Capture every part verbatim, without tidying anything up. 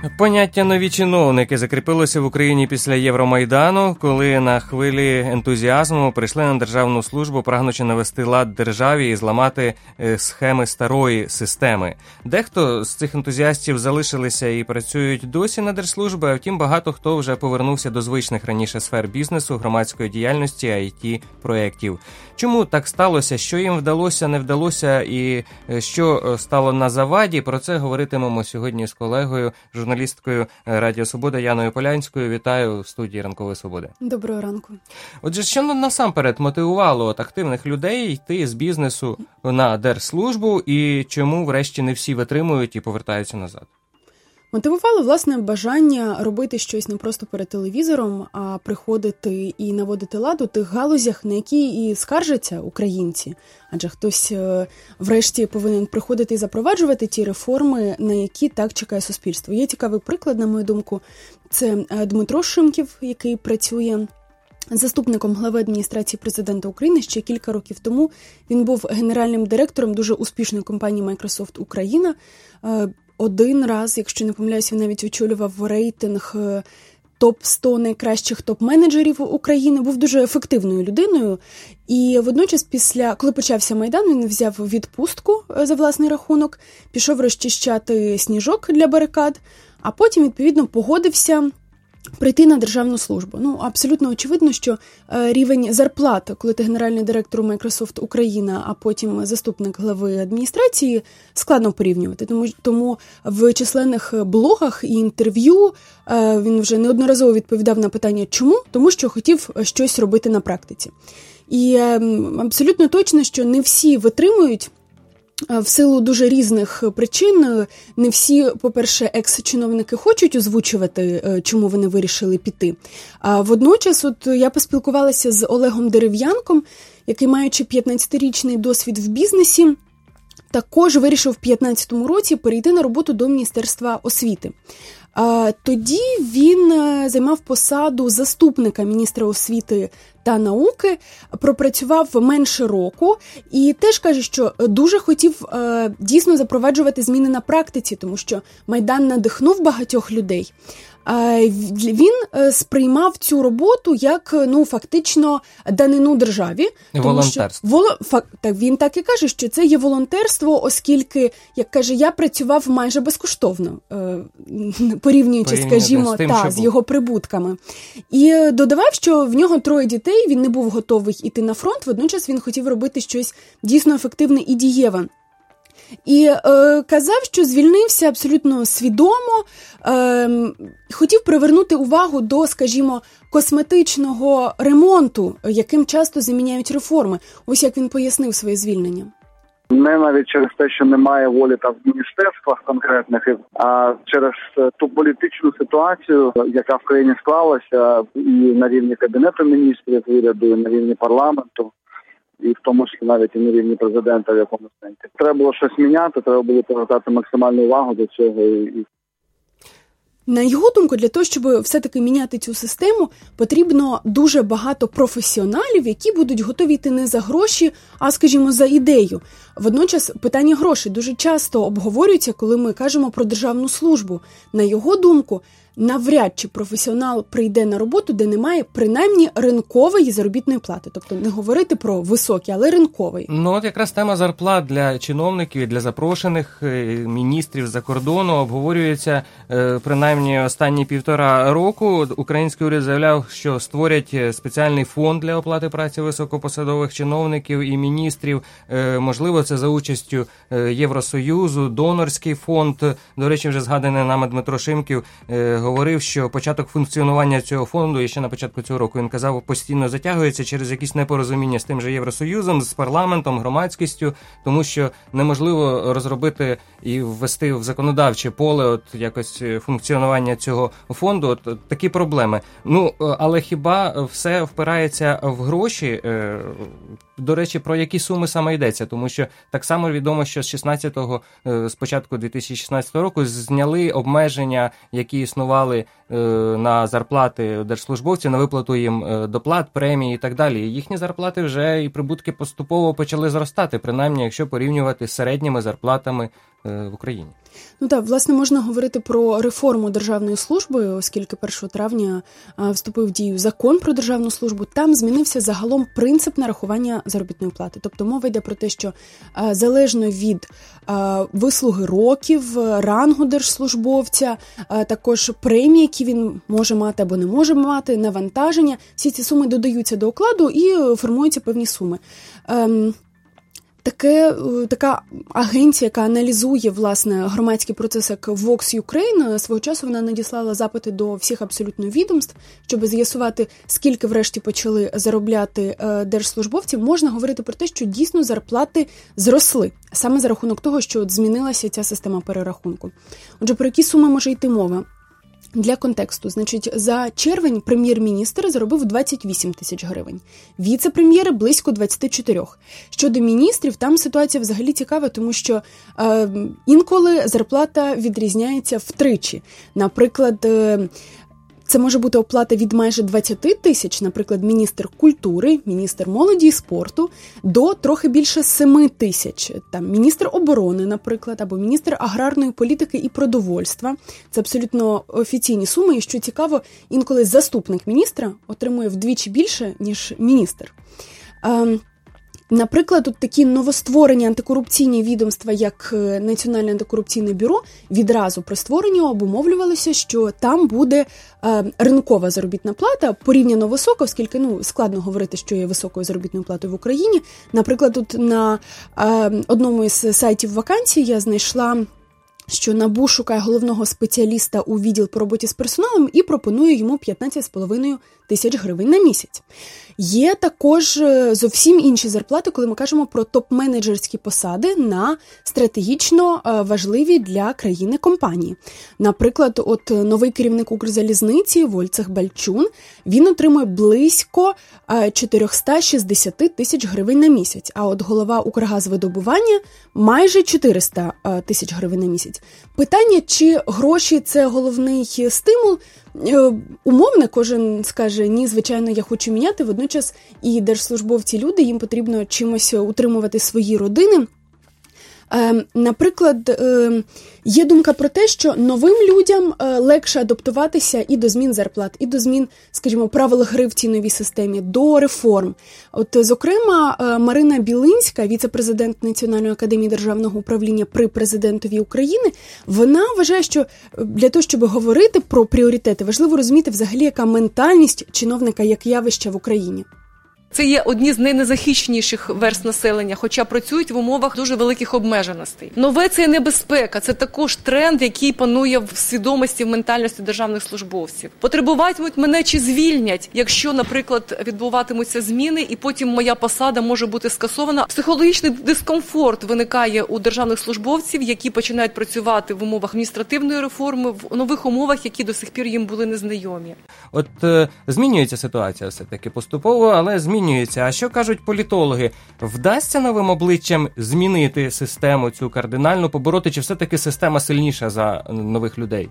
Поняття «нові чиновники» закріпилося в Україні після Євромайдану, коли на хвилі ентузіазму прийшли на державну службу, прагнучи навести лад державі і зламати схеми старої системи. Дехто з цих ентузіастів залишилися і працюють досі на держслужбі, а втім багато хто вже повернувся до звичних раніше сфер бізнесу, громадської діяльності, ай ті-проєктів. Чому так сталося, що їм вдалося, не вдалося і що стало на заваді? Про це говоритимемо сьогодні з колегою, журналісткою Радіо Свобода Яною Полянською. Вітаю в студії Ранкової Свободи. Доброго ранку. Отже, що насамперед мотивувало от активних людей йти з бізнесу на держслужбу і чому врешті не всі витримують і повертаються назад? Мотивувало, власне, бажання робити щось не просто перед телевізором, а приходити і наводити лад у тих галузях, на які і скаржаться українці. Адже хтось врешті повинен приходити і запроваджувати ті реформи, на які так чекає суспільство. Є цікавий приклад, на мою думку, це Дмитро Шимків, який працює заступником глави адміністрації президента України. Ще кілька років тому він був генеральним директором дуже успішної компанії Microsoft Україна. Один раз, якщо не помиляюся, він навіть очолював рейтинг топ сто найкращих топ-менеджерів України, був дуже ефективною людиною. І водночас, після, коли почався Майдан, він взяв відпустку за власний рахунок, пішов розчищати сніжок для барикад, а потім, відповідно, погодився прийти на державну службу. Ну, абсолютно очевидно, що е, рівень зарплат, коли ти генеральний директор Microsoft Україна, а потім заступник глави адміністрації, складно порівнювати. Тому, тому в численних блогах і інтерв'ю е, він вже неодноразово відповідав на питання «чому?», тому що хотів щось робити на практиці. І е, абсолютно точно, що не всі витримують. В силу дуже різних причин. Не всі, по-перше, екс-чиновники хочуть озвучувати, чому вони вирішили піти. А водночас, от я поспілкувалася з Олегом Дерев'янком, який, маючи п'ятнадцятирічний досвід в бізнесі, також вирішив в п'ятнадцятому році перейти на роботу до Міністерства освіти. Тоді він займав посаду заступника міністра освіти та науки, пропрацював менше року і теж каже, що дуже хотів дійсно запроваджувати зміни на практиці, тому що Майдан надихнув багатьох людей. Він сприймав цю роботу як, ну, фактично данину державі. Волонтерство. Воло... Фак... Так, він так і каже, що це є волонтерство, оскільки, як каже, я працював майже безкоштовно, порівнюючи, скажімо, з, тим, та, з його прибутками. І додавав, що в нього троє дітей, він не був готовий іти на фронт, водночас він хотів робити щось дійсно ефективне і дієве. І е, казав, що звільнився абсолютно свідомо, е, хотів привернути увагу до, скажімо, косметичного ремонту, яким часто заміняють реформи. Ось як він пояснив своє звільнення. Не навіть через те, що немає волі там в міністерствах конкретних, а через ту політичну ситуацію, яка в країні склалася і на рівні Кабінету міністрів, уряду, і на рівні парламенту. І в тому числі навіть і на рівні президента в якомусь сенсі. Треба було щось міняти, треба було повертати максимальну увагу до цього. І... На його думку, для того, щоб все-таки міняти цю систему, потрібно дуже багато професіоналів, які будуть готові йти не за гроші, а, скажімо, за ідею. Водночас питання грошей дуже часто обговорюється, коли ми кажемо про державну службу. На його думку, навряд чи професіонал прийде на роботу, де немає принаймні ринкової заробітної плати. Тобто не говорити про високі, але ринкової. Ну от якраз тема зарплат для чиновників і для запрошених міністрів за кордону обговорюється принаймні останні півтора року. Український уряд заявляв, що створять спеціальний фонд для оплати праці високопосадових чиновників і міністрів. Можливо, це за участю Євросоюзу, донорський фонд. До речі, вже згаданий нами Дмитро Шимків говорив, що початок функціонування цього фонду, і ще на початку цього року, він казав, постійно затягується через якісь непорозуміння з тим же Євросоюзом, з парламентом, громадськістю, тому що неможливо розробити і ввести в законодавче поле от якось функціонування цього фонду. От, от такі проблеми. Ну, але хіба все впирається в гроші? До речі, про які суми саме йдеться? Тому що так само відомо, що з шістнадцятого, з початку дві тисячі шістнадцятого року зняли обмеження, які існували видавали на зарплати держслужбовців, на виплату їм доплат, премій і так далі. Їхні зарплати вже і прибутки поступово почали зростати, принаймні, якщо порівнювати з середніми зарплатами в Україні. Ну так, власне, можна говорити про реформу державної служби, оскільки першого травня вступив в дію закон про державну службу. Там змінився загалом принцип нарахування заробітної плати. Тобто мова йде про те, що залежно від вислуги років, рангу держслужбовця, також премії, які він може мати або не може мати, навантаження, всі ці суми додаються до окладу і формуються певні суми. Таке, така агенція, яка аналізує, власне, громадський процес, як Vox Ukraine, свого часу вона надіслала запити до всіх абсолютно відомств, щоб з'ясувати, скільки врешті почали заробляти держслужбовці. Можна говорити про те, що дійсно зарплати зросли, саме за рахунок того, що от змінилася ця система перерахунку. Отже, про які суми може йти мова? Для контексту, значить, за червень прем'єр-міністр заробив двадцять вісім тисяч гривень, віце-прем'єри – близько двадцять чотири. Щодо міністрів, там ситуація взагалі цікава, тому що е, інколи зарплата відрізняється втричі. Наприклад, е, це може бути оплата від майже двадцять тисяч, наприклад, міністр культури, міністр молоді і спорту, до трохи більше семи тисяч. Там міністр оборони, наприклад, або міністр аграрної політики і продовольства. Це абсолютно офіційні суми, і, що цікаво, інколи заступник міністра отримує вдвічі більше, ніж міністр. Ем, Наприклад, тут такі новостворені антикорупційні відомства, як Національне антикорупційне бюро, відразу при створенні обумовлювалося, що там буде е, ринкова заробітна плата, порівняно висока, оскільки ну, складно говорити, що є високою заробітною платою в Україні. Наприклад, тут на е, одному із сайтів вакансій я знайшла, що НАБУ шукає головного спеціаліста у відділ по роботі з персоналом і пропонує йому п'ятнадцять з половиною тисяч гривень на місяць. Є також зовсім інші зарплати, коли ми кажемо про топ-менеджерські посади на стратегічно важливі для країни компанії. Наприклад, от новий керівник Укрзалізниці Войцех Бальчун, він отримує близько чотириста шістдесят тисяч гривень на місяць, а от голова Укргазвидобування майже чотириста тисяч гривень на місяць. Питання, чи гроші – це головний стимул, умовно, кожен скаже, ні, звичайно, я хочу міняти, водночас і держслужбовці люди, їм потрібно чимось утримувати свої родини. Е, наприклад, е, є думка про те, що новим людям е, легше адаптуватися і до змін зарплат, і до змін, скажімо, правил гри в цій новій системі, до реформ. От, зокрема, е, Марина Білинська, віце-президент Національної академії державного управління при президентові України, вона вважає, що для того, щоб говорити про пріоритети, важливо розуміти взагалі, яка ментальність чиновника як явища в Україні. Це є одні з найнезахищеніших верств населення, хоча працюють в умовах дуже великих обмеженостей. Нове – це небезпека, це також тренд, який панує в свідомості, в ментальності державних службовців. Потребуватимуть мене чи звільнять, якщо, наприклад, відбуватимуться зміни, і потім моя посада може бути скасована. Психологічний дискомфорт виникає у державних службовців, які починають працювати в умовах адміністративної реформи, в нових умовах, які до сих пір їм були незнайомі. От е, змінюється ситуація все-таки поступово, але змінюється. А що кажуть політологи? Вдасться новим обличчям змінити систему цю кардинально, побороти, чи все-таки система сильніша за нових людей?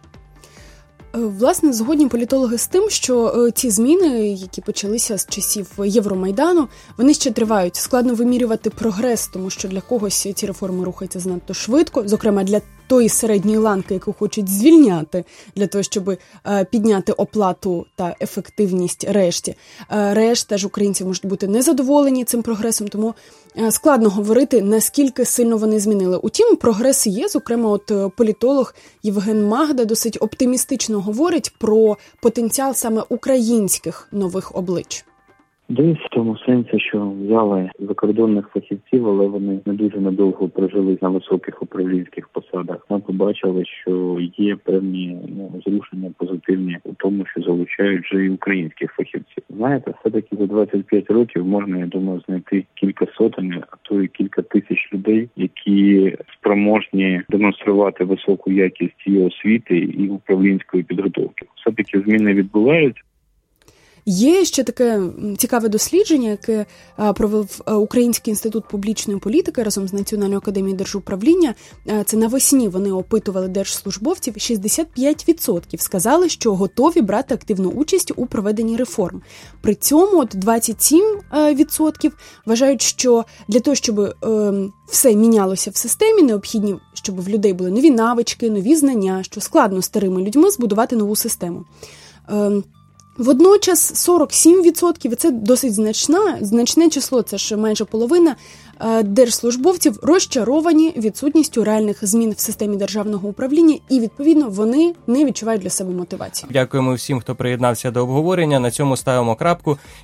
Власне, згодні політологи з тим, що ці зміни, які почалися з часів Євромайдану, вони ще тривають. Складно вимірювати прогрес, тому що для когось ці реформи рухаються занадто швидко, зокрема для тої середньої ланки, яку хочуть звільняти, для того, щоб е, підняти оплату та ефективність решті. Е, решта ж українців можуть бути незадоволені цим прогресом, тому е, складно говорити, наскільки сильно вони змінили. Утім, прогрес є, зокрема, от політолог Євген Магда досить оптимістично говорить про потенціал саме українських нових облич. Десь в тому сенсі, що взяли закордонних фахівців, але вони не дуже надовго прожили на високих управлінських посадах. Ми побачили, що є певні ну, зрушення позитивні у тому, що залучають вже і українських фахівців. Знаєте, все-таки за двадцять п'ять років можна, я думаю, знайти кілька сотень, а то і кілька тисяч людей, які спроможні демонструвати високу якість і освіти, і управлінської підготовки. Все-таки зміни відбуваються. Є ще таке цікаве дослідження, яке провів Український інститут публічної політики разом з Національною академією держуправління. Це навесні вони опитували держслужбовців. шістдесят п'ять відсотків сказали, що готові брати активну участь у проведенні реформ. При цьому от двадцять сім відсотків вважають, що для того, щоб е, все мінялося в системі, необхідні, щоб в людей були нові навички, нові знання, що складно старими людьми збудувати нову систему. Е, Водночас сорок сім відсотків, і це досить значна, значне число, це ж майже половина, держслужбовців розчаровані відсутністю реальних змін в системі державного управління і, відповідно, вони не відчувають для себе мотивації. Дякуємо всім, хто приєднався до обговорення. На цьому ставимо крапку.